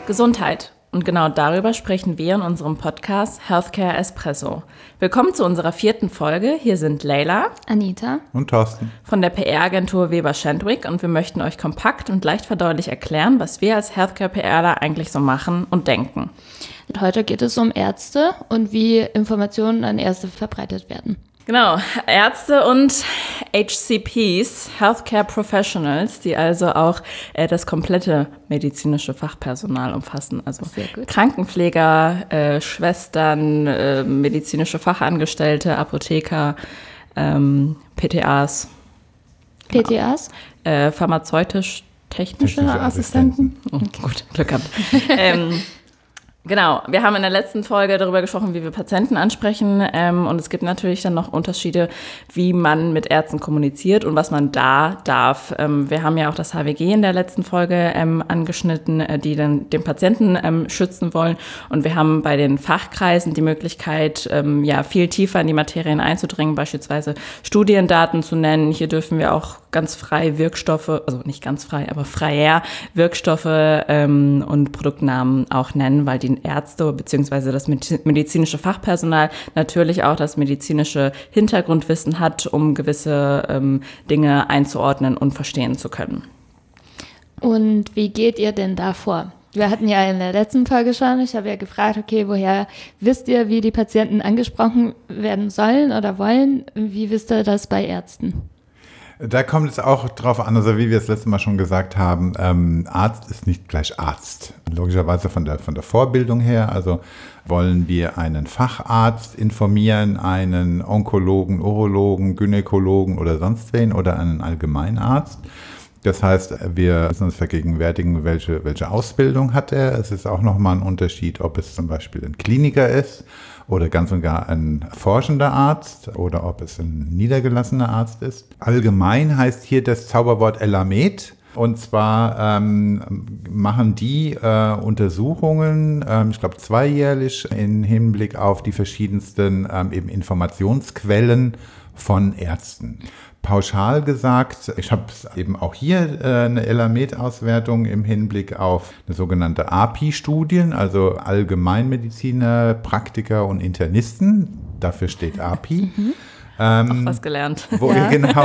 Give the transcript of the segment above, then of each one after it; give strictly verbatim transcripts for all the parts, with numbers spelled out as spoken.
Gesundheit. Und genau darüber sprechen wir in unserem Podcast Healthcare Espresso. Willkommen zu unserer vierten Folge. Hier sind Leila, Anita und Thorsten von der P R-Agentur Weber Shandwick und wir möchten euch kompakt und leicht verdaulich erklären, was wir als Healthcare-PRler eigentlich so machen und denken. Und heute geht es um Ärzte und wie Informationen an Ärzte verbreitet werden. Genau, Ärzte und H C Ps, Healthcare Professionals, die also auch äh, das komplette medizinische Fachpersonal umfassen. Also Krankenpfleger, äh, Schwestern, äh, medizinische Fachangestellte, Apotheker, ähm, P T As. P T As? Genau. Äh, pharmazeutisch-technische Assistenten. Assistenten. Oh, okay. Gut, Glück gehabt. ähm, Genau, wir haben in der letzten Folge darüber gesprochen, wie wir Patienten ansprechen ähm, und es gibt natürlich dann noch Unterschiede, wie man mit Ärzten kommuniziert und was man da darf. Ähm, wir haben ja auch das H W G in der letzten Folge ähm, angeschnitten, äh, die dann den Patienten ähm, schützen wollen und wir haben bei den Fachkreisen die Möglichkeit, ähm, ja viel tiefer in die Materien einzudringen, beispielsweise Studiendaten zu nennen. Hier dürfen wir auch ganz frei Wirkstoffe, also nicht ganz frei, aber freier Wirkstoffe ähm, und Produktnamen auch nennen, weil die Ärzte bzw. das medizinische Fachpersonal natürlich auch das medizinische Hintergrundwissen hat, um gewisse ähm, Dinge einzuordnen und verstehen zu können. Und wie geht ihr denn da vor? Wir hatten ja in der letzten Folge schon, ich habe ja gefragt, okay, woher wisst ihr, wie die Patienten angesprochen werden sollen oder wollen? Wie wisst ihr das bei Ärzten? Da kommt es auch drauf an, also wie wir es letztes Mal schon gesagt haben, ähm, Arzt ist nicht gleich Arzt. Logischerweise von der, von der Vorbildung her, also wollen wir einen Facharzt informieren, einen Onkologen, Urologen, Gynäkologen oder sonst wen oder einen Allgemeinarzt. Das heißt, wir müssen uns vergegenwärtigen, welche, welche Ausbildung hat er. Es ist auch nochmal ein Unterschied, ob es zum Beispiel ein Kliniker ist oder ganz und gar ein forschender Arzt oder ob es ein niedergelassener Arzt ist. Allgemein heißt hier das Zauberwort Elamed. Und zwar ähm, machen die äh, Untersuchungen, ähm, ich glaube zweijährlich, im Hinblick auf die verschiedensten ähm, eben Informationsquellen von Ärzten. Pauschal gesagt, ich habe eben auch hier äh, eine Elamed-Auswertung im Hinblick auf eine sogenannte A P I-Studien, also Allgemeinmediziner, Praktiker und Internisten. Dafür steht A P I. Mhm. Ähm, auch was gelernt. Wo, ja. genau,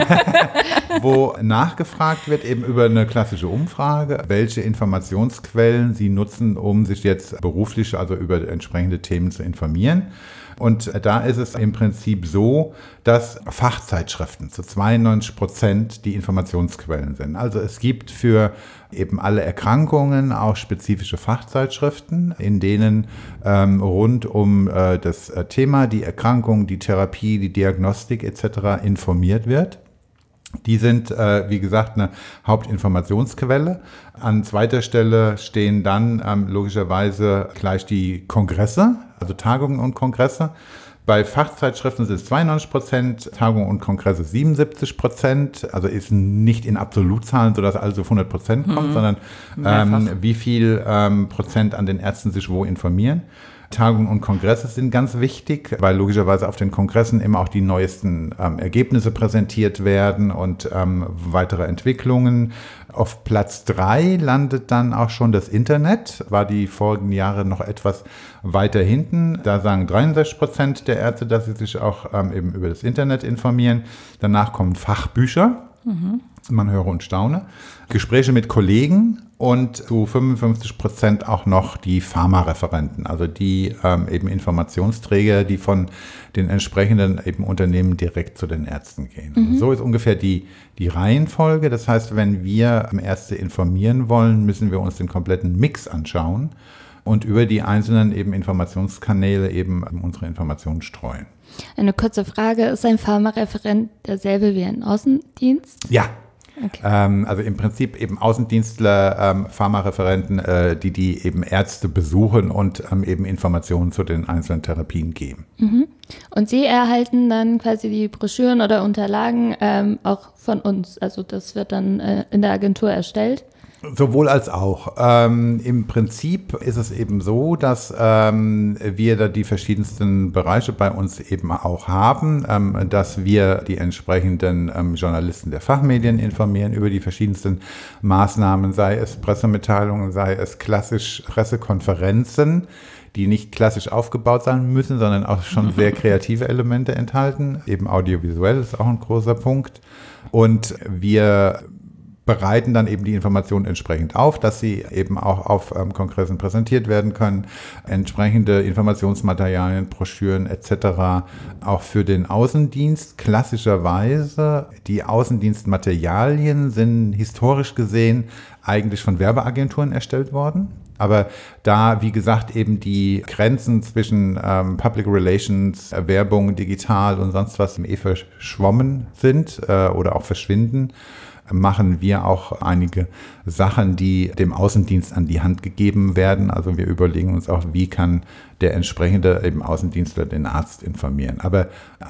wo nachgefragt wird, eben über eine klassische Umfrage, welche Informationsquellen sie nutzen, um sich jetzt beruflich, also über entsprechende Themen zu informieren. Und da ist es im Prinzip so, dass Fachzeitschriften zu zweiundneunzig Prozent die Informationsquellen sind. Also es gibt für eben alle Erkrankungen auch spezifische Fachzeitschriften, in denen ähm, rund um äh, das Thema, die Erkrankung, die Therapie, die Diagnostik et cetera informiert wird. Die sind, äh, wie gesagt, eine Hauptinformationsquelle. An zweiter Stelle stehen dann ähm, logischerweise gleich die Kongresse, also Tagungen und Kongresse. Bei Fachzeitschriften sind es zweiundneunzig Prozent, Tagungen und Kongresse siebenundsiebzig Prozent. Also ist nicht in Absolutzahlen, sodass alles auf hundert Prozent kommt, mhm. sondern ähm, wie viel ähm, Prozent an den Ärzten sich wo informieren. Tagungen und Kongresse sind ganz wichtig, weil logischerweise auf den Kongressen immer auch die neuesten ähm, Ergebnisse präsentiert werden und ähm, weitere Entwicklungen. Auf Platz drei landet dann auch schon das Internet, war die vorigen Jahre noch etwas weiter hinten. Da sagen dreiundsechzig Prozent der Ärzte, dass sie sich auch ähm, eben über das Internet informieren. Danach kommen Fachbücher. Mhm. Man höre und staune. Gespräche mit Kollegen und zu fünfundfünfzig Prozent auch noch die Pharmareferenten, also die ähm, eben Informationsträger, die von den entsprechenden eben Unternehmen direkt zu den Ärzten gehen. Mhm. Also so ist ungefähr die, die Reihenfolge. Das heißt, wenn wir Ärzte informieren wollen, müssen wir uns den kompletten Mix anschauen und über die einzelnen eben Informationskanäle eben unsere Informationen streuen. Eine kurze Frage, ist ein Pharmareferent derselbe wie ein Außendienst? Ja. Okay. Ähm, also im Prinzip eben Außendienstler, ähm, Pharmareferenten, äh, die die eben Ärzte besuchen und ähm, eben Informationen zu den einzelnen Therapien geben. Mhm. Und Sie erhalten dann quasi die Broschüren oder Unterlagen ähm, auch von uns, also das wird dann äh, in der Agentur erstellt? Sowohl als auch. Ähm, im Prinzip ist es eben so, dass ähm, wir da die verschiedensten Bereiche bei uns eben auch haben, ähm, dass wir die entsprechenden ähm, Journalisten der Fachmedien informieren über die verschiedensten Maßnahmen, sei es Pressemitteilungen, sei es klassisch Pressekonferenzen, die nicht klassisch aufgebaut sein müssen, sondern auch schon sehr kreative Elemente enthalten. Eben audiovisuell ist auch ein großer Punkt. Und wir bereiten dann eben die Informationen entsprechend auf, dass sie eben auch auf ähm, Kongressen präsentiert werden können, entsprechende Informationsmaterialien, Broschüren et cetera auch für den Außendienst. Klassischerweise, die Außendienstmaterialien sind historisch gesehen eigentlich von Werbeagenturen erstellt worden. Aber da, wie gesagt, eben die Grenzen zwischen ähm, Public Relations, Werbung, digital und sonst was eh verschwommen sind äh, oder auch verschwinden, machen wir auch einige Sachen, die dem Außendienst an die Hand gegeben werden. Also wir überlegen uns auch, wie kann der entsprechende eben Außendienstler den Arzt informieren. Aber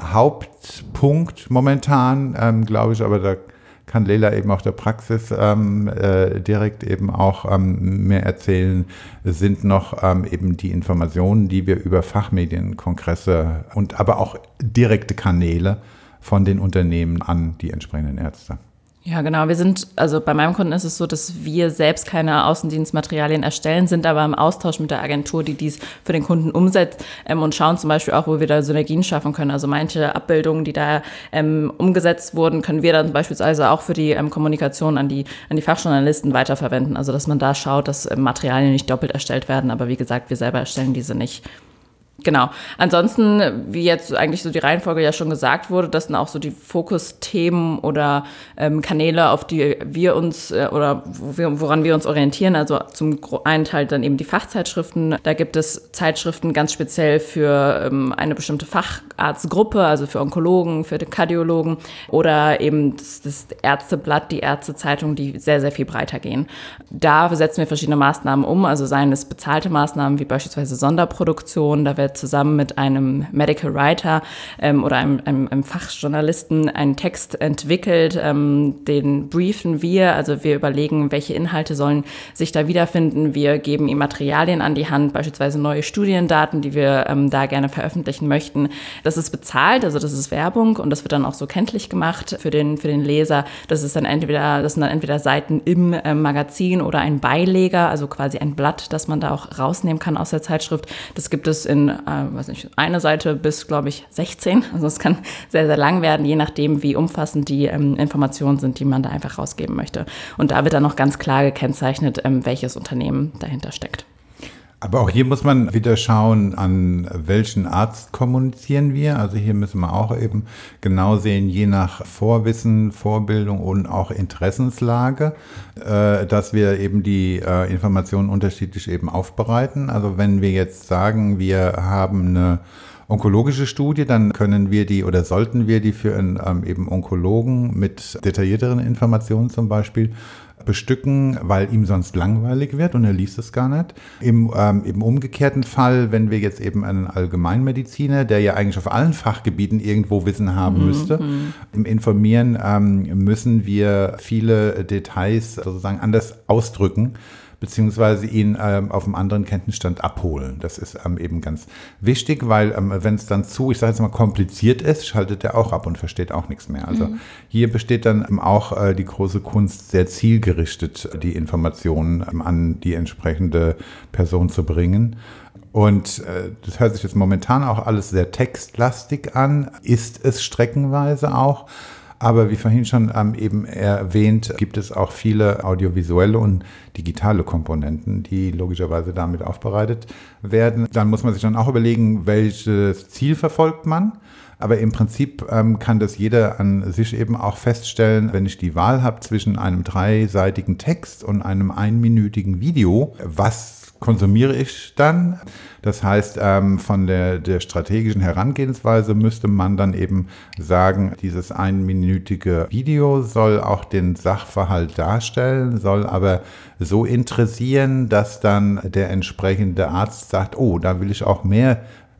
Hauptpunkt momentan, ähm, glaube ich, aber da kann Leila eben auch der Praxis ähm, äh, direkt eben auch ähm, mehr erzählen, sind noch ähm, eben die Informationen, die wir über Fachmedien, Kongresse und aber auch direkte Kanäle von den Unternehmen an die entsprechenden Ärzte. Ja, genau. Wir sind, also bei meinem Kunden ist es so, dass wir selbst keine Außendienstmaterialien erstellen, sind aber im Austausch mit der Agentur, die dies für den Kunden umsetzt ähm, und schauen zum Beispiel auch, wo wir da Synergien schaffen können. Also manche Abbildungen, die da ähm, umgesetzt wurden, können wir dann beispielsweise auch für die ähm, Kommunikation an die, an die Fachjournalisten weiterverwenden. Also dass man da schaut, dass ähm, Materialien nicht doppelt erstellt werden. Aber wie gesagt, wir selber erstellen diese nicht. Genau. Ansonsten, wie jetzt eigentlich so die Reihenfolge ja schon gesagt wurde, das sind auch so die Fokusthemen oder ähm, Kanäle, auf die wir uns äh, oder wo wir, woran wir uns orientieren. Also zum einen Teil dann eben die Fachzeitschriften. Da gibt es Zeitschriften ganz speziell für ähm, eine bestimmte Facharztgruppe, also für Onkologen, für die Kardiologen oder eben das, das Ärzteblatt, die Ärztezeitung, die sehr, sehr viel breiter gehen. Da setzen wir verschiedene Maßnahmen um, also seien es bezahlte Maßnahmen wie beispielsweise Sonderproduktion. Da wird zusammen mit einem Medical Writer ähm, oder einem, einem, einem Fachjournalisten einen Text entwickelt, ähm, den briefen wir, also wir überlegen, welche Inhalte sollen sich da wiederfinden. Wir geben ihm Materialien an die Hand, beispielsweise neue Studiendaten, die wir ähm, da gerne veröffentlichen möchten. Das ist bezahlt, also das ist Werbung und das wird dann auch so kenntlich gemacht für den, für den Leser. Das ist dann entweder, das sind dann entweder Seiten im äh, Magazin oder ein Beileger, also quasi ein Blatt, das man da auch rausnehmen kann aus der Zeitschrift. Das gibt es in Äh, weiß nicht, eine Seite bis, glaube ich, sechzehn. Also es kann sehr, sehr lang werden, je nachdem, wie umfassend die ähm, Informationen sind, die man da einfach rausgeben möchte. Und da wird dann noch ganz klar gekennzeichnet, ähm, welches Unternehmen dahinter steckt. Aber auch hier muss man wieder schauen, an welchen Arzt kommunizieren wir. Also hier müssen wir auch eben genau sehen, je nach Vorwissen, Vorbildung und auch Interessenslage, äh, dass wir eben die äh, Informationen unterschiedlich eben aufbereiten. Also wenn wir jetzt sagen, wir haben eine onkologische Studie, dann können wir die oder sollten wir die für einen ähm, eben Onkologen mit detaillierteren Informationen zum Beispiel bestücken, weil ihm sonst langweilig wird und er liest es gar nicht. Im, ähm, im umgekehrten Fall, wenn wir jetzt eben einen Allgemeinmediziner, der ja eigentlich auf allen Fachgebieten irgendwo Wissen haben mhm. müsste, im Informieren ähm, müssen wir viele Details sozusagen anders ausdrücken, beziehungsweise ihn ähm, auf einem anderen Kenntnisstand abholen. Das ist ähm, eben ganz wichtig, weil ähm, wenn es dann zu, ich sage jetzt mal, kompliziert ist, schaltet er auch ab und versteht auch nichts mehr. Also mhm. hier besteht dann ähm, auch äh, die große Kunst, sehr zielgerichtet die Informationen ähm, an die entsprechende Person zu bringen. Und äh, das hört sich jetzt momentan auch alles sehr textlastig an, ist es streckenweise auch. Aber wie vorhin schon ähm, eben erwähnt, gibt es auch viele audiovisuelle und digitale Komponenten, die logischerweise damit aufbereitet werden. Dann muss man sich dann auch überlegen, welches Ziel verfolgt man. Aber im Prinzip ähm, kann das jeder an sich eben auch feststellen, wenn ich die Wahl habe zwischen einem dreiseitigen Text und einem einminütigen Video, was konsumiere ich dann? Das heißt, ähm, von der, der strategischen Herangehensweise müsste man dann eben sagen, dieses einminütige Video soll auch den Sachverhalt darstellen, soll aber so interessieren, dass dann der entsprechende Arzt sagt, oh, da will ich auch mehr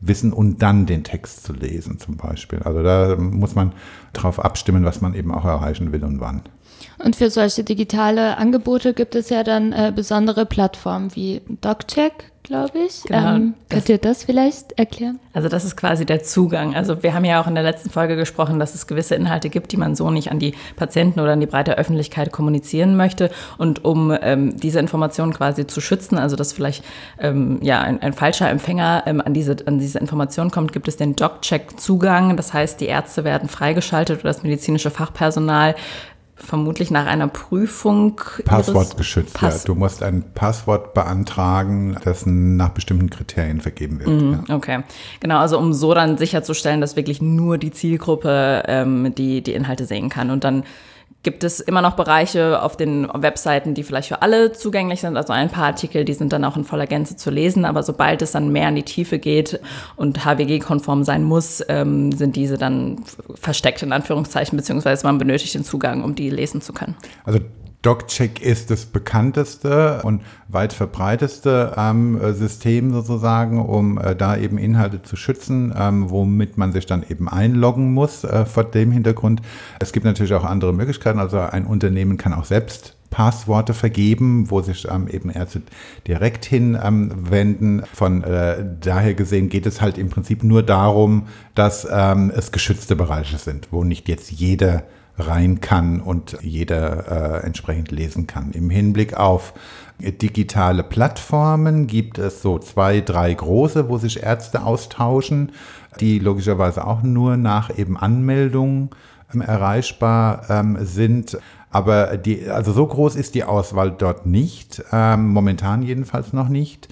wissen und dann den Text zu lesen zum Beispiel. Also da muss man drauf abstimmen, was man eben auch erreichen will und wann. Und für solche digitale Angebote gibt es ja dann äh, besondere Plattformen wie DocCheck, glaube ich. Genau, ähm, könnt ihr das vielleicht erklären? Also das ist quasi der Zugang. Also wir haben ja auch in der letzten Folge gesprochen, dass es gewisse Inhalte gibt, die man so nicht an die Patienten oder an die breite Öffentlichkeit kommunizieren möchte. Und um ähm, diese Informationen quasi zu schützen, also dass vielleicht ähm, ja, ein, ein falscher Empfänger ähm, an, diese, an diese Informationen kommt, gibt es den DocCheck-Zugang. Das heißt, die Ärzte werden freigeschaltet oder das medizinische Fachpersonal vermutlich nach einer Prüfung. Passwort geschützt, Pass- ja. Du musst ein Passwort beantragen, das nach bestimmten Kriterien vergeben wird. Mhm, ja. Okay, genau, also um so dann sicherzustellen, dass wirklich nur die Zielgruppe ähm, die, die Inhalte sehen kann. Und dann gibt es immer noch Bereiche auf den Webseiten, die vielleicht für alle zugänglich sind. Also ein paar Artikel, die sind dann auch in voller Gänze zu lesen. Aber sobald es dann mehr in die Tiefe geht und H W G-konform sein muss, ähm, sind diese dann versteckt in Anführungszeichen, beziehungsweise man benötigt den Zugang, um die lesen zu können. Also DocCheck ist das bekannteste und weit verbreiteste ähm, System sozusagen, um äh, da eben Inhalte zu schützen, ähm, womit man sich dann eben einloggen muss äh, vor dem Hintergrund. Es gibt natürlich auch andere Möglichkeiten, also ein Unternehmen kann auch selbst Passworte vergeben, wo sich ähm, eben Ärzte direkt hinwenden. Ähm, Von äh, daher gesehen geht es halt im Prinzip nur darum, dass ähm, es geschützte Bereiche sind, wo nicht jetzt jeder rein kann und jeder äh, entsprechend lesen kann. Im Hinblick auf digitale Plattformen gibt es so zwei, drei große, wo sich Ärzte austauschen, die logischerweise auch nur nach eben Anmeldung ähm, erreichbar ähm, sind. Aber die, also so groß ist die Auswahl dort nicht, ähm, momentan jedenfalls noch nicht.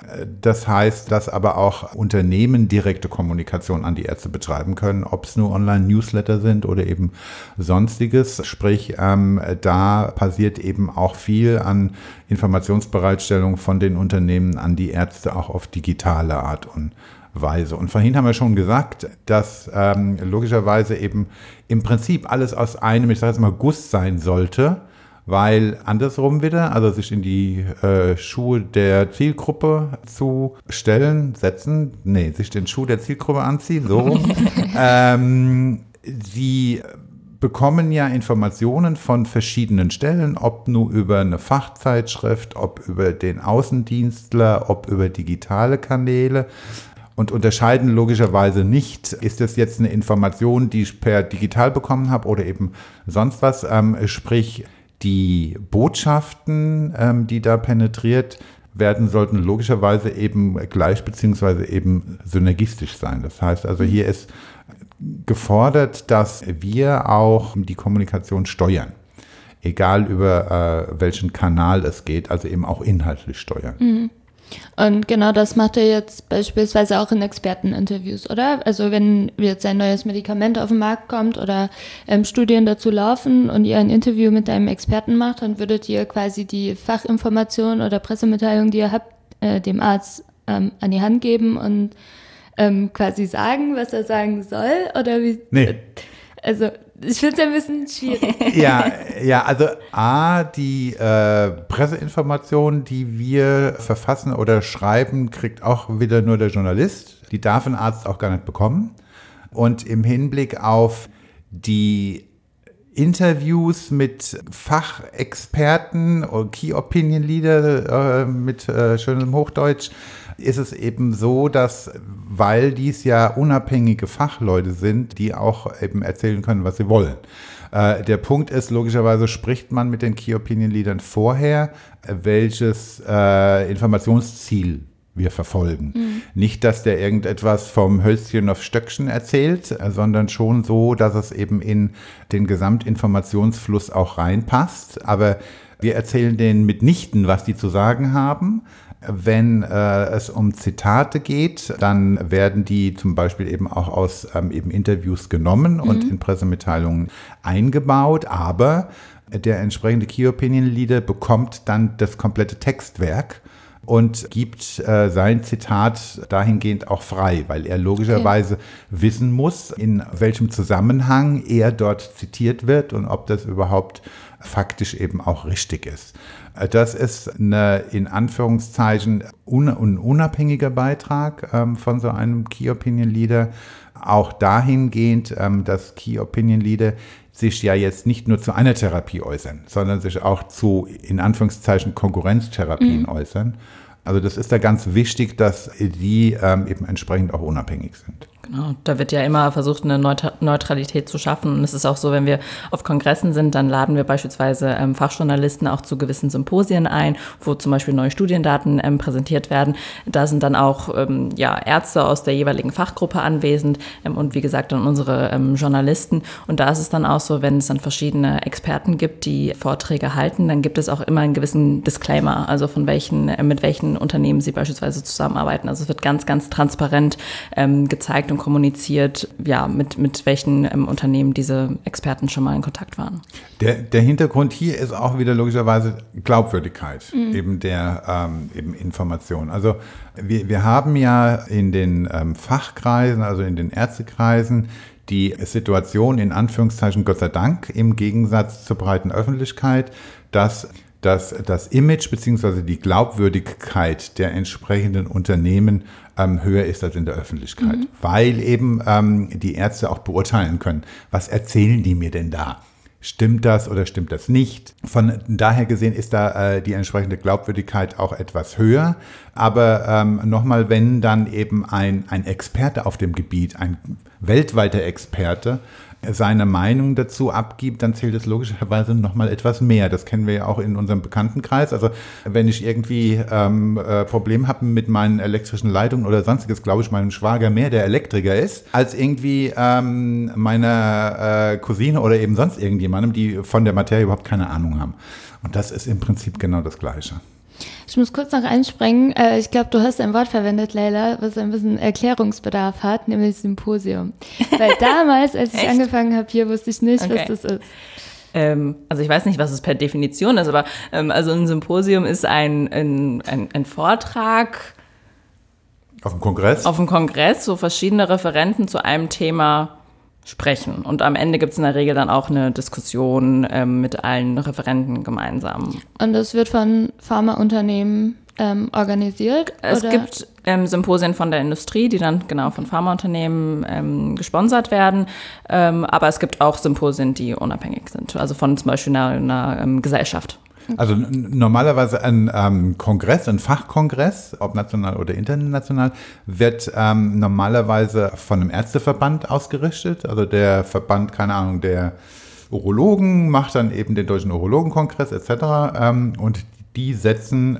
Das heißt, dass aber auch Unternehmen direkte Kommunikation an die Ärzte betreiben können, ob es nur Online-Newsletter sind oder eben sonstiges. Sprich, ähm, da passiert eben auch viel an Informationsbereitstellung von den Unternehmen an die Ärzte, auch auf digitale Art und Weise. Und vorhin haben wir schon gesagt, dass ähm, logischerweise eben im Prinzip alles aus einem, ich sage jetzt mal, Guss sein sollte. Weil andersrum wieder, also sich in die äh, Schuhe der Zielgruppe zu stellen, setzen, nee, sich den Schuh der Zielgruppe anziehen, so rum. ähm, sie bekommen ja Informationen von verschiedenen Stellen, ob nur über eine Fachzeitschrift, ob über den Außendienstler, ob über digitale Kanäle. Und unterscheiden logischerweise nicht, ist das jetzt eine Information, die ich per digital bekommen habe oder eben sonst was, ähm, sprich, die Botschaften, ähm, die da penetriert werden, sollten logischerweise eben gleich beziehungsweise eben synergistisch sein. Das heißt also, hier ist gefordert, dass wir auch die Kommunikation steuern. Egal über äh, welchen Kanal es geht, also eben auch inhaltlich steuern. Mhm. Und genau das macht er jetzt beispielsweise auch in Experteninterviews, oder? Also wenn jetzt ein neues Medikament auf den Markt kommt oder ähm, Studien dazu laufen und ihr ein Interview mit einem Experten macht, dann würdet ihr quasi die Fachinformation oder Pressemitteilung, die ihr habt, äh, dem Arzt ähm, an die Hand geben und ähm, quasi sagen, was er sagen soll? Oder wie? Nee. Also ich finde es ein bisschen schwierig. Ja, ja, also A, die äh, Presseinformation, die wir verfassen oder schreiben, kriegt auch wieder nur der Journalist. Die darf ein Arzt auch gar nicht bekommen. Und im Hinblick auf die Interviews mit Fachexperten oder Key Opinion Leader äh, mit äh, schönem Hochdeutsch, ist es eben so, dass, weil dies ja unabhängige Fachleute sind, die auch eben erzählen können, was sie wollen. Äh, der Punkt ist, logischerweise spricht man mit den Key Opinion Leadern vorher, welches äh, Informationsziel wir verfolgen. Mhm. Nicht, dass der irgendetwas vom Hölzchen auf Stöckchen erzählt, sondern schon so, dass es eben in den Gesamtinformationsfluss auch reinpasst. Aber wir erzählen denen mitnichten, was die zu sagen haben. Wenn äh, es um Zitate geht, dann werden die zum Beispiel eben auch aus ähm, eben Interviews genommen und mhm. in Pressemitteilungen eingebaut. Aber der entsprechende Key Opinion Leader bekommt dann das komplette Textwerk und gibt äh, sein Zitat dahingehend auch frei, weil er logischerweise okay. wissen muss, in welchem Zusammenhang er dort zitiert wird und ob das überhaupt faktisch eben auch richtig ist. Das ist eine, in Anführungszeichen, un, ein unabhängiger Beitrag ähm, von so einem Key Opinion Leader. Auch dahingehend, ähm, dass Key Opinion Leader sich ja jetzt nicht nur zu einer Therapie äußern, sondern sich auch zu, in Anführungszeichen, Konkurrenztherapien mhm. äußern. Also das ist da ganz wichtig, dass die ähm, eben entsprechend auch unabhängig sind. Genau, da wird ja immer versucht, eine Neutralität zu schaffen. Und es ist auch so, wenn wir auf Kongressen sind, dann laden wir beispielsweise ähm, Fachjournalisten auch zu gewissen Symposien ein, wo zum Beispiel neue Studiendaten ähm, präsentiert werden. Da sind dann auch ähm, ja, Ärzte aus der jeweiligen Fachgruppe anwesend ähm, und wie gesagt dann unsere ähm, Journalisten. Und da ist es dann auch so, wenn es dann verschiedene Experten gibt, die Vorträge halten, dann gibt es auch immer einen gewissen Disclaimer, also von welchen, äh, mit welchen Unternehmen sie beispielsweise zusammenarbeiten. Also es wird ganz, ganz transparent ähm, gezeigt und kommuniziert, ja, mit, mit welchen ähm, Unternehmen diese Experten schon mal in Kontakt waren. Der, der Hintergrund hier ist auch wieder logischerweise Glaubwürdigkeit mhm. eben der ähm, eben Information. Also wir, wir haben ja in den ähm, Fachkreisen, also in den Ärztekreisen, die Situation in Anführungszeichen Gott sei Dank im Gegensatz zur breiten Öffentlichkeit, dass dass das Image bzw. die Glaubwürdigkeit der entsprechenden Unternehmen ähm, höher ist als in der Öffentlichkeit, mhm. weil eben ähm, die Ärzte auch beurteilen können, was erzählen die mir denn da? Stimmt das oder stimmt das nicht? Von daher gesehen ist da äh, die entsprechende Glaubwürdigkeit auch etwas höher. Aber ähm, nochmal, wenn dann eben ein, ein Experte auf dem Gebiet, ein weltweiter Experte, seine Meinung dazu abgibt, dann zählt es logischerweise nochmal etwas mehr. Das kennen wir ja auch in unserem Bekanntenkreis. Also wenn ich irgendwie ähm, äh, Probleme habe mit meinen elektrischen Leitungen oder sonstiges, glaube ich meinem Schwager mehr der Elektriker ist, als irgendwie ähm, meiner äh, Cousine oder eben sonst irgendjemandem, die von der Materie überhaupt keine Ahnung haben. Und das ist im Prinzip genau das Gleiche. Ich muss kurz noch einspringen. Ich glaube, du hast ein Wort verwendet, Leila, was ein bisschen Erklärungsbedarf hat, nämlich Symposium. Weil damals, als ich angefangen habe hier, wusste ich nicht, okay. was das ist. Ähm, also ich weiß nicht, was es per Definition ist, aber ähm, also ein Symposium ist ein, ein, ein, ein Vortrag. Auf dem Kongress? Auf dem Kongress, wo verschiedene Referenten zu einem Thema sprechen. Und am Ende gibt es in der Regel dann auch eine Diskussion ähm, mit allen Referenten gemeinsam. Und das wird von Pharmaunternehmen ähm, organisiert? Es oder? gibt ähm, Symposien von der Industrie, die dann genau von Pharmaunternehmen ähm, gesponsert werden. Ähm, aber es gibt auch Symposien, die unabhängig sind. Also von zum Beispiel einer, einer ähm, Gesellschaft. Also n- normalerweise ein ähm, Kongress, ein Fachkongress, ob national oder international, wird ähm, normalerweise von einem Ärzteverband ausgerichtet. Also der Verband, keine Ahnung, der Urologen macht dann eben den Deutschen Urologenkongress et cetera. Ähm, und die setzen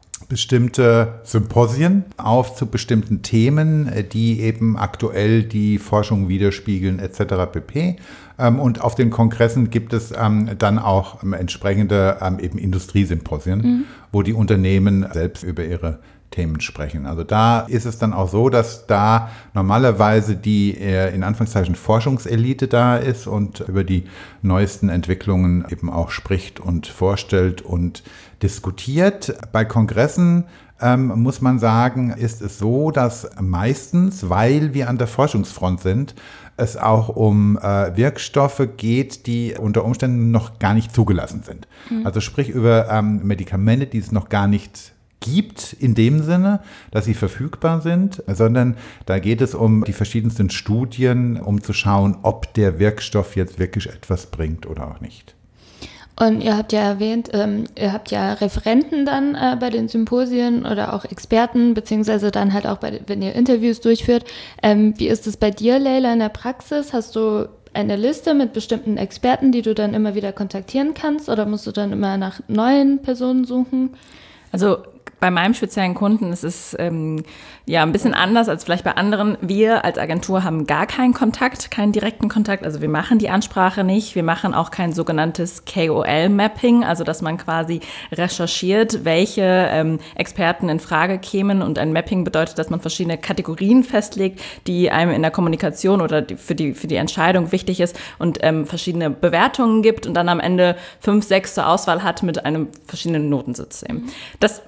bestimmte Symposien auf zu bestimmten Themen, die eben aktuell die Forschung widerspiegeln et cetera pp. Und auf den Kongressen gibt es ähm, dann auch ähm, entsprechende ähm, eben Industriesymposien, mhm. wo die Unternehmen selbst über ihre Themen sprechen. Also da ist es dann auch so, dass da normalerweise die äh, in Anführungszeichen Forschungselite da ist und über die neuesten Entwicklungen eben auch spricht und vorstellt und diskutiert. Bei Kongressen ähm, muss man sagen, ist es so, dass meistens, weil wir an der Forschungsfront sind, es auch um äh, Wirkstoffe geht, die unter Umständen noch gar nicht zugelassen sind. Mhm. Also sprich über ähm, Medikamente, die es noch gar nicht gibt in dem Sinne, dass sie verfügbar sind, sondern da geht es um die verschiedensten Studien, um zu schauen, ob der Wirkstoff jetzt wirklich etwas bringt oder auch nicht. Und ihr habt ja erwähnt, ähm, ihr habt ja Referenten dann äh, bei den Symposien oder auch Experten, beziehungsweise dann halt auch, bei, wenn ihr Interviews durchführt. Ähm, wie ist es bei dir, Leila, in der Praxis? Hast du eine Liste mit bestimmten Experten, die du dann immer wieder kontaktieren kannst, oder musst du dann immer nach neuen Personen suchen? Also bei meinem speziellen Kunden ist es ähm, ja ein bisschen anders als vielleicht bei anderen. Wir als Agentur haben gar keinen Kontakt, keinen direkten Kontakt. Also wir machen die Ansprache nicht. Wir machen auch kein sogenanntes K O L-Mapping, also dass man quasi recherchiert, welche ähm, Experten in Frage kämen. Und ein Mapping bedeutet, dass man verschiedene Kategorien festlegt, die einem in der Kommunikation oder die, für die für die Entscheidung wichtig ist und ähm, verschiedene Bewertungen gibt und dann am Ende fünf, sechs zur Auswahl hat mit einem verschiedenen Notensystem. Das mache ich persönlich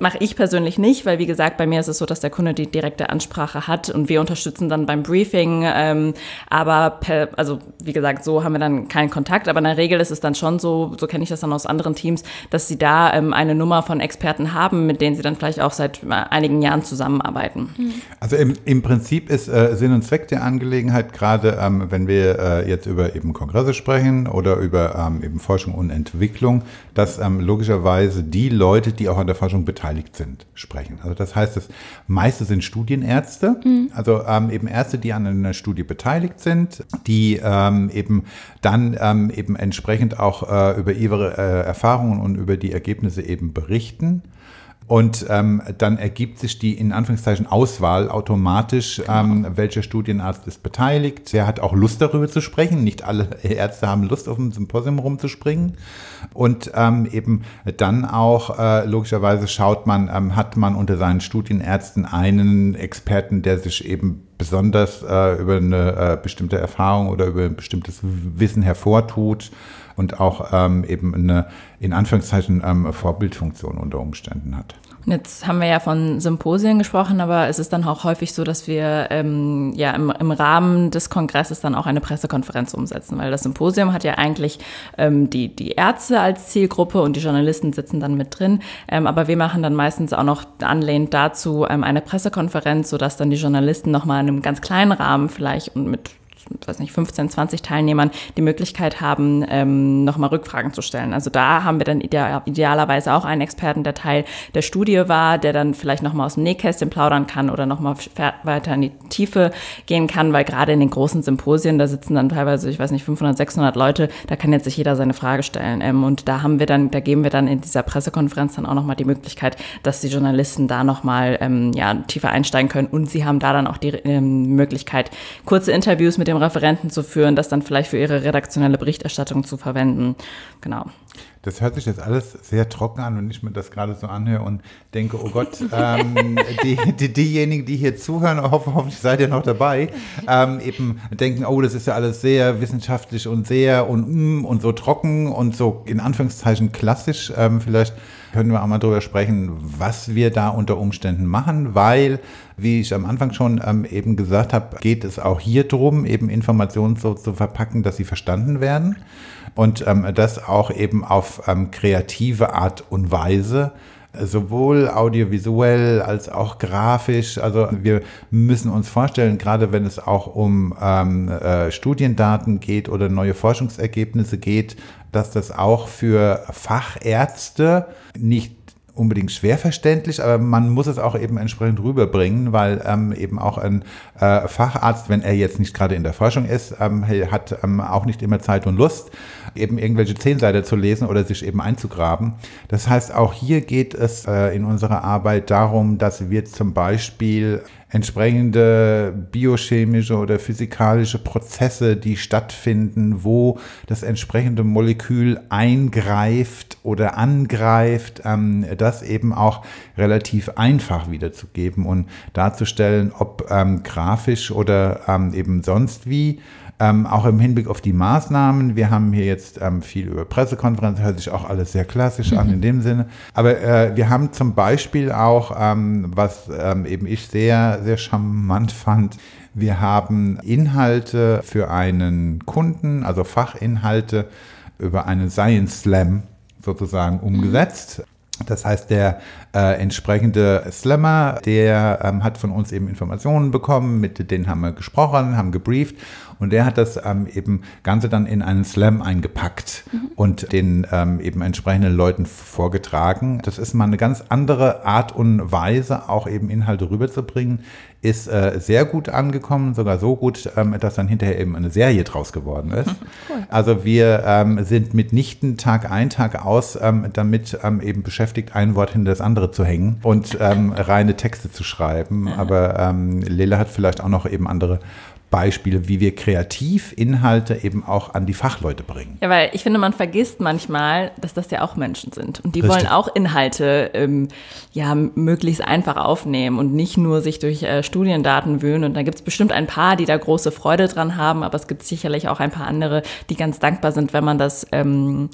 persönlich nicht, weil wie gesagt, bei mir ist es so, dass der Kunde die direkte Ansprache hat und wir unterstützen dann beim Briefing. Ähm, aber per, also wie gesagt, so haben wir dann keinen Kontakt. Aber in der Regel ist es dann schon so, so kenne ich das dann aus anderen Teams, dass sie da ähm, eine Nummer von Experten haben, mit denen sie dann vielleicht auch seit einigen Jahren zusammenarbeiten. Also im, im Prinzip ist äh, Sinn und Zweck der Angelegenheit, gerade ähm, wenn wir äh, jetzt über eben Kongresse sprechen oder über ähm, eben Forschung und Entwicklung, dass ähm, logischerweise die Leute, die auch an der Forschung beteiligt sind, sprechen. Also das heißt, das meiste sind Studienärzte, mhm. also ähm, eben Ärzte, die an einer Studie beteiligt sind, die ähm, eben dann ähm, eben entsprechend auch äh, über ihre äh, Erfahrungen und über die Ergebnisse eben berichten. Und ähm, dann ergibt sich die in Anführungszeichen Auswahl automatisch, ähm, welcher Studienarzt ist beteiligt. Der hat auch Lust darüber zu sprechen. Nicht alle Ärzte haben Lust, auf dem Symposium rumzuspringen. Und ähm, eben dann auch äh, logischerweise schaut man, ähm, hat man unter seinen Studienärzten einen Experten, der sich eben besonders äh, über eine äh, bestimmte Erfahrung oder über ein bestimmtes Wissen hervortut und auch ähm, eben eine, in Anführungszeichen, ähm, Vorbildfunktion unter Umständen hat. Und jetzt haben wir ja von Symposien gesprochen, aber es ist dann auch häufig so, dass wir ähm, ja im, im Rahmen des Kongresses dann auch eine Pressekonferenz umsetzen, weil das Symposium hat ja eigentlich ähm, die, die Ärzte als Zielgruppe und die Journalisten sitzen dann mit drin, ähm, aber wir machen dann meistens auch noch anlehnt dazu ähm, eine Pressekonferenz, sodass dann die Journalisten nochmal in einem ganz kleinen Rahmen vielleicht und mit ich weiß nicht, fünfzehn, zwanzig Teilnehmern die Möglichkeit haben, ähm, nochmal Rückfragen zu stellen. Also da haben wir dann ideal, idealerweise auch einen Experten, der Teil der Studie war, der dann vielleicht nochmal aus dem Nähkästchen plaudern kann oder nochmal weiter in die Tiefe gehen kann, weil gerade in den großen Symposien, da sitzen dann teilweise, ich weiß nicht, fünfhundert, sechshundert Leute, da kann jetzt sich jeder seine Frage stellen. Ähm, und da haben wir dann, da geben wir dann in dieser Pressekonferenz dann auch nochmal die Möglichkeit, dass die Journalisten da nochmal ähm, ja, tiefer einsteigen können und sie haben da dann auch die ähm, Möglichkeit, kurze Interviews mit dem Referenten zu führen, das dann vielleicht für ihre redaktionelle Berichterstattung zu verwenden. Genau. Das hört sich jetzt alles sehr trocken an, wenn ich mir das gerade so anhöre und denke, oh Gott, ähm, die, die, diejenigen, die hier zuhören, hoff, hoffentlich seid ihr noch dabei, ähm, eben denken, oh, das ist ja alles sehr wissenschaftlich und sehr und, und so trocken und so in Anführungszeichen klassisch. Ähm, vielleicht können wir auch mal drüber sprechen, was wir da unter Umständen machen, weil, wie ich am Anfang schon ähm, eben gesagt habe, geht es auch hier drum, eben Informationen so zu verpacken, dass sie verstanden werden. Und ähm, das auch eben auf ähm, kreative Art und Weise, sowohl audiovisuell als auch grafisch. Also wir müssen uns vorstellen, gerade wenn es auch um ähm, äh, Studiendaten geht oder neue Forschungsergebnisse geht, dass das auch für Fachärzte nicht unbedingt schwer verständlich, aber man muss es auch eben entsprechend rüberbringen, weil ähm, eben auch ein äh, Facharzt, wenn er jetzt nicht gerade in der Forschung ist, ähm, hat ähm, auch nicht immer Zeit und Lust, eben irgendwelche Zehnseiter zu lesen oder sich eben einzugraben. Das heißt, auch hier geht es äh, in unserer Arbeit darum, dass wir zum Beispiel entsprechende biochemische oder physikalische Prozesse, die stattfinden, wo das entsprechende Molekül eingreift oder angreift, ähm, das eben auch relativ einfach wiederzugeben und darzustellen, ob ähm, grafisch oder ähm, eben sonst wie. Ähm, auch im Hinblick auf die Maßnahmen. Wir haben hier jetzt ähm, viel über Pressekonferenzen, hört sich auch alles sehr klassisch an in dem Sinne. Aber äh, wir haben zum Beispiel auch, ähm, was ähm, eben ich sehr, sehr charmant fand, wir haben Inhalte für einen Kunden, also Fachinhalte über einen Science Slam sozusagen umgesetzt. Das heißt, der äh, entsprechende Slammer, der ähm, hat von uns eben Informationen bekommen, mit denen haben wir gesprochen, haben gebrieft und der hat das ähm, eben Ganze dann in einen Slam eingepackt mhm. und den ähm, eben entsprechenden Leuten vorgetragen. Das ist mal eine ganz andere Art und Weise, auch eben Inhalte rüberzubringen, ist äh, sehr gut angekommen, sogar so gut, ähm, dass dann hinterher eben eine Serie draus geworden ist. Cool. Also wir ähm, sind mitnichten Tag ein, Tag aus ähm, damit ähm, eben beschäftigt, ein Wort hinter das andere zu hängen und ähm, reine Texte zu schreiben. Ja. Aber ähm, Lele hat vielleicht auch noch eben andere Beispiele, wie wir kreativ Inhalte eben auch an die Fachleute bringen. Ja, weil ich finde, man vergisst manchmal, dass das ja auch Menschen sind. Und die Richtig. wollen auch Inhalte ähm, ja möglichst einfach aufnehmen und nicht nur sich durch äh, Studiendaten wühlen. Und da gibt es bestimmt ein paar, die da große Freude dran haben, aber es gibt sicherlich auch ein paar andere, die ganz dankbar sind, wenn man das ähm,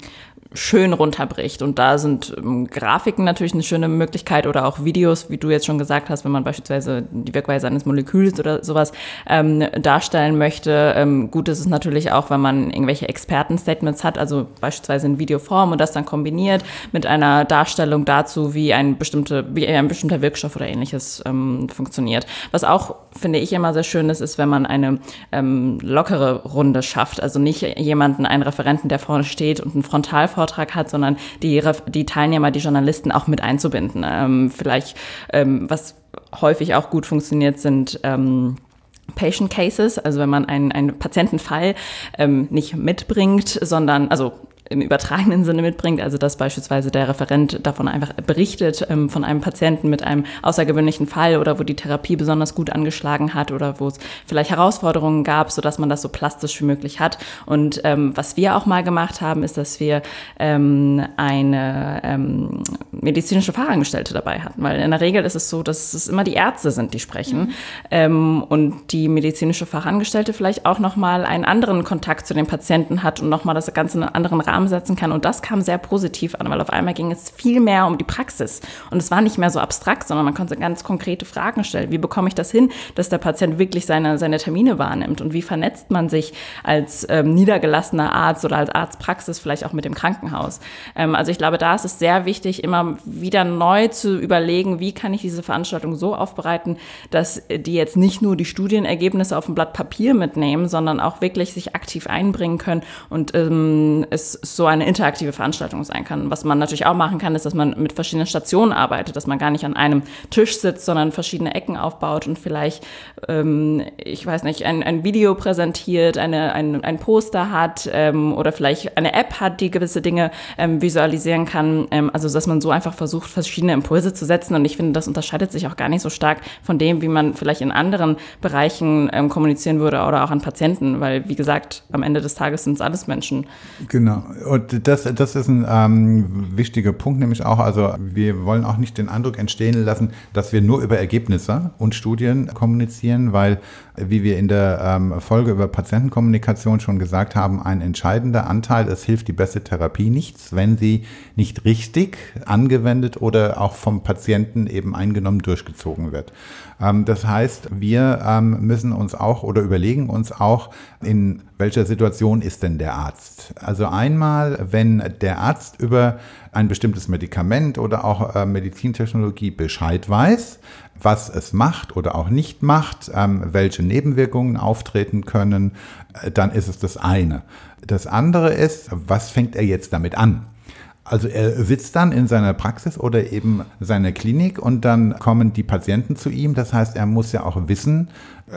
schön runterbricht. Und da sind ähm, Grafiken natürlich eine schöne Möglichkeit oder auch Videos, wie du jetzt schon gesagt hast, wenn man beispielsweise die Wirkweise eines Moleküls oder sowas ähm, darstellen möchte. Ähm, gut ist es natürlich auch, wenn man irgendwelche Expertenstatements hat, also beispielsweise in Videoform und das dann kombiniert mit einer Darstellung dazu, wie ein, bestimmte, wie ein bestimmter Wirkstoff oder ähnliches ähm, funktioniert. Was auch, finde ich, immer sehr schön ist, ist, wenn man eine ähm, lockere Runde schafft. Also nicht jemanden, einen Referenten, der vorne steht und einen Frontalvortrag hat, sondern die, die Teilnehmer, die Journalisten auch mit einzubinden. Ähm, vielleicht, ähm, was häufig auch gut funktioniert, sind ähm, Patient Cases, also wenn man einen, einen Patientenfall ähm, nicht mitbringt, sondern, also im übertragenen Sinne mitbringt, also dass beispielsweise der Referent davon einfach berichtet, ähm, von einem Patienten mit einem außergewöhnlichen Fall oder wo die Therapie besonders gut angeschlagen hat oder wo es vielleicht Herausforderungen gab, sodass man das so plastisch wie möglich hat. Und ähm, was wir auch mal gemacht haben, ist, dass wir ähm, eine ähm, medizinische Fachangestellte dabei hatten, weil in der Regel ist es so, dass es immer die Ärzte sind, die sprechen mhm. ähm, und die medizinische Fachangestellte vielleicht auch nochmal einen anderen Kontakt zu den Patienten hat und nochmal das Ganze in einen anderen Rahmen setzen kann. Und das kam sehr positiv an, weil auf einmal ging es viel mehr um die Praxis. Und es war nicht mehr so abstrakt, sondern man konnte ganz konkrete Fragen stellen. Wie bekomme ich das hin, dass der Patient wirklich seine, seine Termine wahrnimmt? Und wie vernetzt man sich als ähm, niedergelassener Arzt oder als Arztpraxis vielleicht auch mit dem Krankenhaus? Ähm, also ich glaube, da ist es sehr wichtig, immer wieder neu zu überlegen, wie kann ich diese Veranstaltung so aufbereiten, dass die jetzt nicht nur die Studienergebnisse auf dem Blatt Papier mitnehmen, sondern auch wirklich sich aktiv einbringen können und ähm, es so eine interaktive Veranstaltung sein kann. Was man natürlich auch machen kann, ist, dass man mit verschiedenen Stationen arbeitet, dass man gar nicht an einem Tisch sitzt, sondern verschiedene Ecken aufbaut und vielleicht, ähm, ich weiß nicht, ein, ein Video präsentiert, eine, ein, ein Poster hat ähm, oder vielleicht eine App hat, die gewisse Dinge ähm, visualisieren kann. Ähm, also, dass man so einfach versucht, verschiedene Impulse zu setzen. Und ich finde, das unterscheidet sich auch gar nicht so stark von dem, wie man vielleicht in anderen Bereichen ähm, kommunizieren würde oder auch an Patienten, weil, wie gesagt, am Ende des Tages sind es alles Menschen. Genau. Und das, das ist ein ähm, wichtiger Punkt, nämlich auch, also wir wollen auch nicht den Eindruck entstehen lassen, dass wir nur über Ergebnisse und Studien kommunizieren, weil, wie wir in der ähm, Folge über Patientenkommunikation schon gesagt haben, ein entscheidender Anteil, es hilft die beste Therapie nichts, wenn sie nicht richtig angewendet oder auch vom Patienten eben eingenommen durchgezogen wird. Ähm, das heißt, wir ähm, müssen uns auch oder überlegen uns auch, in welcher Situation ist denn der Arzt? Also einmal, wenn der Arzt über ein bestimmtes Medikament oder auch äh, Medizintechnologie Bescheid weiß, was es macht oder auch nicht macht, ähm, welche Nebenwirkungen auftreten können, äh, dann ist es das eine. Das andere ist, was fängt er jetzt damit an? Also er sitzt dann in seiner Praxis oder eben seiner Klinik und dann kommen die Patienten zu ihm. Das heißt, er muss ja auch wissen,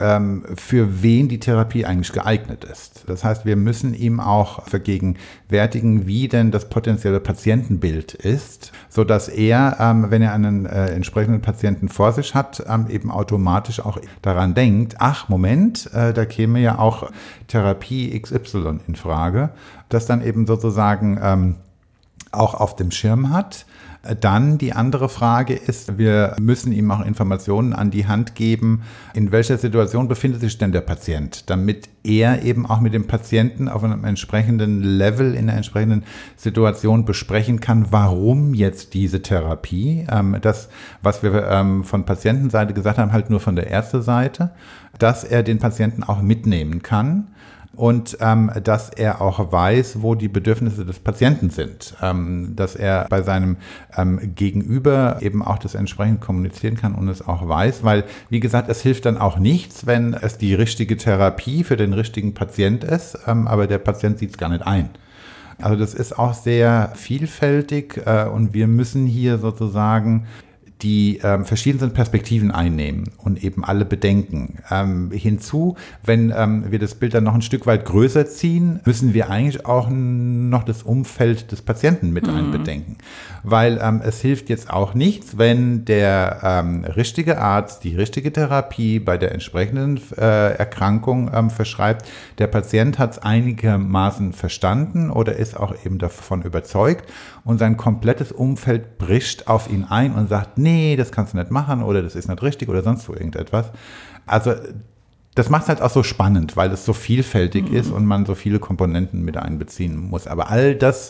für wen die Therapie eigentlich geeignet ist. Das heißt, wir müssen ihm auch vergegenwärtigen, wie denn das potenzielle Patientenbild ist, sodass er, wenn er einen entsprechenden Patienten vor sich hat, eben automatisch auch daran denkt, ach Moment, da käme ja auch Therapie X Y in Frage, das dann eben sozusagen auch auf dem Schirm hat. Dann die andere Frage ist, wir müssen ihm auch Informationen an die Hand geben, in welcher Situation befindet sich denn der Patient, damit er eben auch mit dem Patienten auf einem entsprechenden Level, in einer entsprechenden Situation besprechen kann, warum jetzt diese Therapie. Das, was wir von Patientenseite gesagt haben, halt nur von der Ärzteseite, dass er den Patienten auch mitnehmen kann. Und ähm, dass er auch weiß, wo die Bedürfnisse des Patienten sind, ähm, dass er bei seinem ähm, Gegenüber eben auch das entsprechend kommunizieren kann und es auch weiß, weil, wie gesagt, es hilft dann auch nichts, wenn es die richtige Therapie für den richtigen Patient ist, ähm, aber der Patient sieht es gar nicht ein. Also das ist auch sehr vielfältig äh, und wir müssen hier sozusagen die ähm, verschiedenen Perspektiven einnehmen und eben alle bedenken. Ähm, hinzu, wenn ähm, wir das Bild dann noch ein Stück weit größer ziehen, müssen wir eigentlich auch noch das Umfeld des Patienten mit mhm. einbedenken. Weil ähm, es hilft jetzt auch nichts, wenn der ähm, richtige Arzt die richtige Therapie bei der entsprechenden äh, Erkrankung ähm, verschreibt. Der Patient hat es einigermaßen verstanden oder ist auch eben davon überzeugt und sein komplettes Umfeld bricht auf ihn ein und sagt, nee, das kannst du nicht machen oder das ist nicht richtig oder sonst so irgendetwas. Also das macht es halt auch so spannend, weil es so vielfältig mhm. ist und man so viele Komponenten mit einbeziehen muss. Aber all das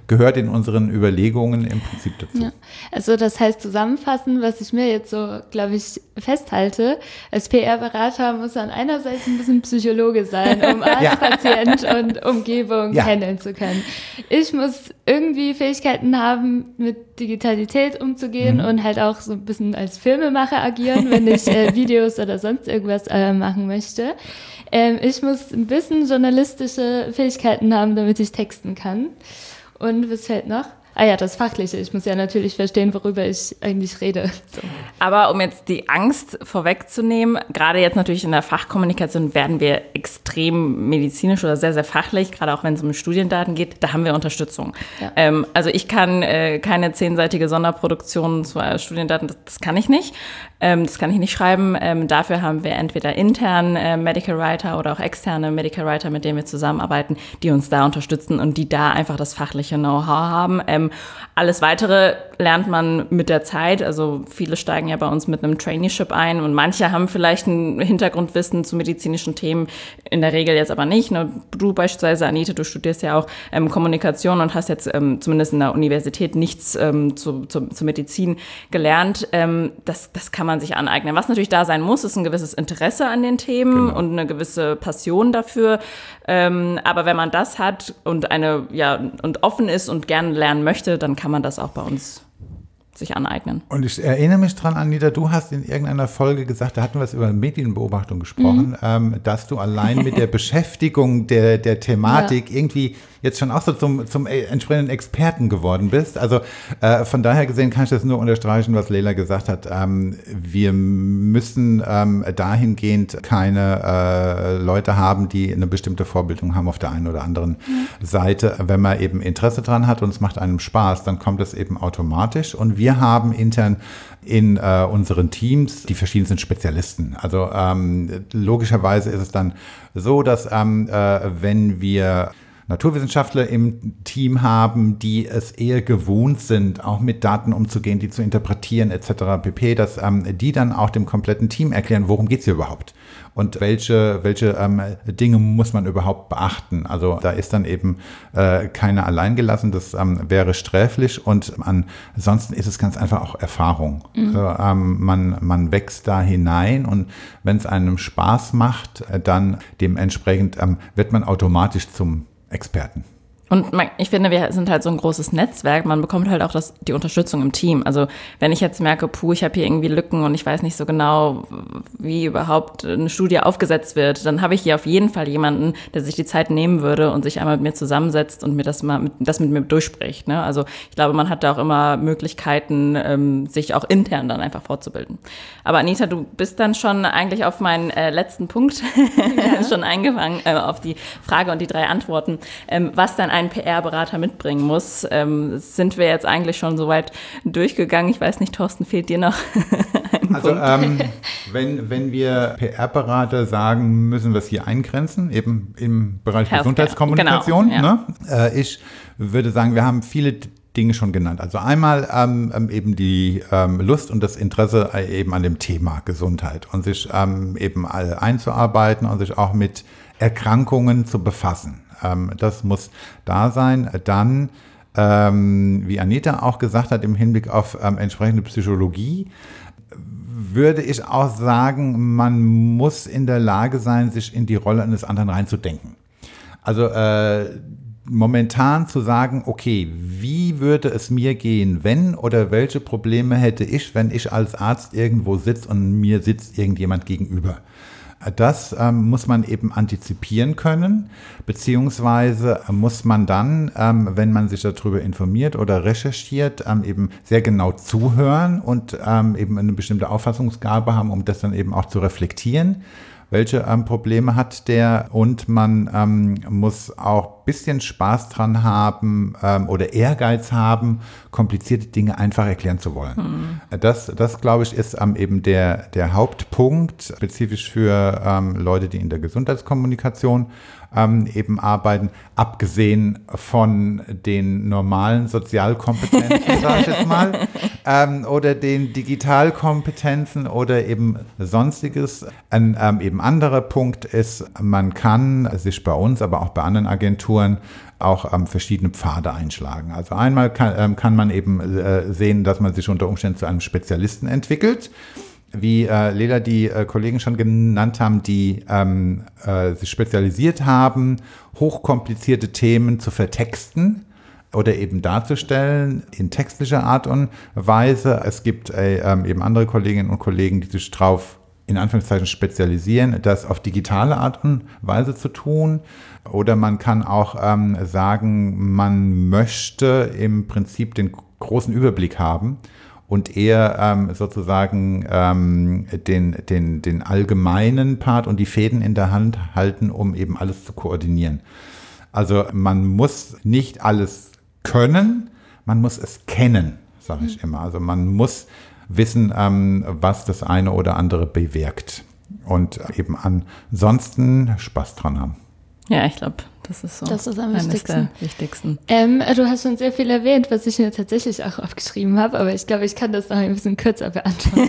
gehört in unseren Überlegungen im Prinzip dazu. Ja. Also das heißt zusammenfassend, was ich mir jetzt so, glaube ich, festhalte, als P R-Berater muss man einerseits ein bisschen Psychologe sein, um Arzt, ja. Patient und Umgebung ja. handeln zu können. Ich muss irgendwie Fähigkeiten haben, mit Digitalität umzugehen mhm. und halt auch so ein bisschen als Filmemacher agieren, wenn ich äh, Videos oder sonst irgendwas äh, machen möchte. Ähm, ich muss ein bisschen journalistische Fähigkeiten haben, damit ich texten kann. Und was fällt noch? Ah ja, das Fachliche. Ich muss ja natürlich verstehen, worüber ich eigentlich rede. So. Aber um jetzt die Angst vorwegzunehmen, gerade jetzt natürlich in der Fachkommunikation werden wir extrem medizinisch oder sehr, sehr fachlich, gerade auch wenn es um Studiendaten geht, da haben wir Unterstützung. Ja. Ähm, also ich kann äh, keine zehnseitige Sonderproduktion zu äh, Studiendaten, das, das kann ich nicht. Ähm, das kann ich nicht schreiben. Ähm, dafür haben wir entweder intern äh, Medical Writer oder auch externe Medical Writer, mit denen wir zusammenarbeiten, die uns da unterstützen und die da einfach das fachliche Know-how haben. Ähm, alles Weitere lernt man mit der Zeit. Also viele steigen ja bei uns mit einem Traineeship ein und manche haben vielleicht ein Hintergrundwissen zu medizinischen Themen, in der Regel jetzt aber nicht. Ne? Du beispielsweise, Anita, du studierst ja auch ähm, Kommunikation und hast jetzt ähm, zumindest in der Universität nichts ähm, zu, zu, zu Medizin gelernt. Ähm, das, das kann man sich aneignen. Was natürlich da sein muss, ist ein gewisses Interesse an den Themen genau. und eine gewisse Passion dafür. Ähm, aber wenn man das hat und eine ja und offen ist und gerne lernen möchte, dann kann man das auch bei uns sich aneignen. Und ich erinnere mich dran, Anita, du hast in irgendeiner Folge gesagt, da hatten wir es über Medienbeobachtung gesprochen, mhm. ähm, dass du allein mit der Beschäftigung der, der Thematik ja. irgendwie jetzt schon auch so zum, zum entsprechenden Experten geworden bist. Also äh, von daher gesehen kann ich das nur unterstreichen, was Leila gesagt hat. Ähm, wir müssen ähm, dahingehend keine äh, Leute haben, die eine bestimmte Vorbildung haben auf der einen oder anderen mhm. Seite. Wenn man eben Interesse dran hat und es macht einem Spaß, dann kommt es eben automatisch. Und wir haben intern in äh, unseren Teams die verschiedensten Spezialisten. Also ähm, logischerweise ist es dann so, dass ähm, äh, wenn wir Naturwissenschaftler im Team haben, die es eher gewohnt sind, auch mit Daten umzugehen, die zu interpretieren et cetera pp., dass ähm, die dann auch dem kompletten Team erklären, worum geht es hier überhaupt und welche, welche ähm, Dinge muss man überhaupt beachten. Also da ist dann eben äh, keiner alleingelassen, das ähm, wäre sträflich und ansonsten ist es ganz einfach auch Erfahrung. Mhm. Also, ähm, man, man wächst da hinein und wenn es einem Spaß macht, äh, dann dementsprechend ähm, wird man automatisch zum Experten. Und man, ich finde, wir sind halt so ein großes Netzwerk. Man bekommt halt auch das, die Unterstützung im Team. Also wenn ich jetzt merke, puh, ich habe hier irgendwie Lücken und ich weiß nicht so genau, wie überhaupt eine Studie aufgesetzt wird, dann habe ich hier auf jeden Fall jemanden, der sich die Zeit nehmen würde und sich einmal mit mir zusammensetzt und mir das mal mit, das mit mir durchspricht. Ne? Also ich glaube, man hat da auch immer Möglichkeiten, ähm, sich auch intern dann einfach fortzubilden. Aber Anita, du bist dann schon eigentlich auf meinen äh, letzten Punkt ja. schon eingefangen, äh, auf die Frage und die drei Antworten, ähm, was dann ein P R-Berater mitbringen muss. Ähm, sind wir jetzt eigentlich schon so weit durchgegangen? Ich weiß nicht, Thorsten, fehlt dir noch ein Also ähm, wenn, wenn wir P R-Berater sagen, müssen wir es hier eingrenzen, eben im Bereich Healthcare. Gesundheitskommunikation. Genau, ja. ne? äh, ich würde sagen, wir haben viele Dinge schon genannt. Also einmal ähm, eben die ähm, Lust und das Interesse äh, eben an dem Thema Gesundheit und sich ähm, eben alle einzuarbeiten und sich auch mit Erkrankungen zu befassen. Ähm, das muss da sein. Dann, ähm, wie Anita auch gesagt hat, im Hinblick auf ähm, entsprechende Psychologie, würde ich auch sagen, man muss in der Lage sein, sich in die Rolle eines anderen reinzudenken. Also äh, momentan zu sagen, okay, wie würde es mir gehen, wenn oder welche Probleme hätte ich, wenn ich als Arzt irgendwo sitze und mir sitzt irgendjemand gegenüber. Das ähm, muss man eben antizipieren können, beziehungsweise muss man dann, ähm, wenn man sich darüber informiert oder recherchiert, ähm, eben sehr genau zuhören und ähm, eben eine bestimmte Auffassungsgabe haben, um das dann eben auch zu reflektieren. Welche ähm, Probleme hat der? Und man ähm, muss auch ein bisschen Spaß dran haben ähm, oder Ehrgeiz haben, komplizierte Dinge einfach erklären zu wollen. Mhm. Das, das glaube ich, ist ähm, eben der, der Hauptpunkt, spezifisch für ähm, Leute, die in der Gesundheitskommunikation ähm, eben arbeiten, abgesehen von den normalen Sozialkompetenzen, sage ich jetzt mal, ähm, oder den Digitalkompetenzen oder eben sonstiges. Ein ähm, eben anderer Punkt ist, man kann sich bei uns, aber auch bei anderen Agenturen auch ähm, verschiedene Pfade einschlagen. Also einmal kann, ähm, kann man eben äh, sehen, dass man sich unter Umständen zu einem Spezialisten entwickelt, wie äh, Lela die äh, Kollegen schon genannt haben, die ähm, äh, sich spezialisiert haben, hochkomplizierte Themen zu vertexten oder eben darzustellen in textlicher Art und Weise. Es gibt äh, ähm, eben andere Kolleginnen und Kollegen, die sich drauf in Anführungszeichen spezialisieren, das auf digitale Art und Weise zu tun. Oder man kann auch ähm, sagen, man möchte im Prinzip den großen Überblick haben und eher ähm, sozusagen ähm, den, den, den allgemeinen Part und die Fäden in der Hand halten, um eben alles zu koordinieren. Also man muss nicht alles können, man muss es kennen, sage ich immer. Also man muss wissen, ähm, was das eine oder andere bewirkt und eben ansonsten Spaß dran haben. Ja, ich glaube, das ist so das ist am eines wichtigsten. der wichtigsten. Ähm, du hast schon sehr viel erwähnt, was ich mir tatsächlich auch aufgeschrieben habe, aber ich glaube, ich kann das noch ein bisschen kürzer beantworten.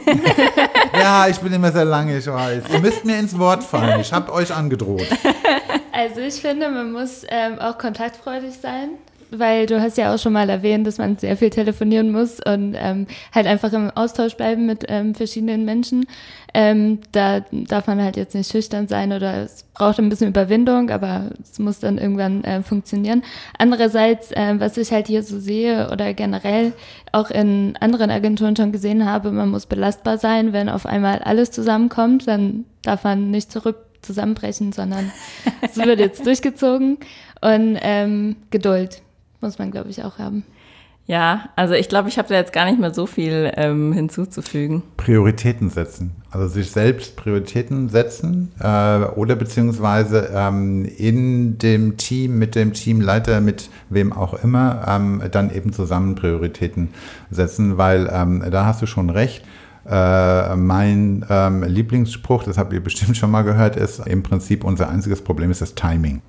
Ja, ich bin immer sehr lange, ich weiß. Ihr müsst mir ins Wort fallen, ich habe euch angedroht. Also ich finde, man muss ähm, auch kontaktfreudig sein, weil du hast ja auch schon mal erwähnt, dass man sehr viel telefonieren muss und ähm, halt einfach im Austausch bleiben mit ähm, verschiedenen Menschen. Ähm, da darf man halt jetzt nicht schüchtern sein oder es braucht ein bisschen Überwindung, aber es muss dann irgendwann äh, funktionieren. Andererseits, äh, was ich halt hier so sehe oder generell auch in anderen Agenturen schon gesehen habe, man muss belastbar sein. Wenn auf einmal alles zusammenkommt, dann darf man nicht zurück zusammenbrechen, sondern es wird jetzt durchgezogen und ähm, Geduld muss man, glaube ich, auch haben. Ja, also ich glaube, ich habe da jetzt gar nicht mehr so viel ähm, hinzuzufügen. Prioritäten setzen, also sich selbst Prioritäten setzen äh, oder beziehungsweise ähm, in dem Team, mit dem Teamleiter, mit wem auch immer, ähm, dann eben zusammen Prioritäten setzen, weil ähm, da hast du schon recht. Äh, mein ähm, Lieblingsspruch, das habt ihr bestimmt schon mal gehört, ist im Prinzip unser einziges Problem ist das Timing.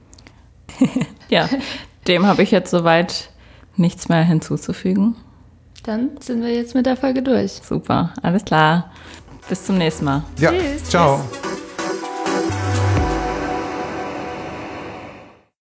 Ja, dem habe ich jetzt soweit nichts mehr hinzuzufügen. Dann sind wir jetzt mit der Folge durch. Super, alles klar. Bis zum nächsten Mal. Ja, Tschüss. ciao. Tschüss.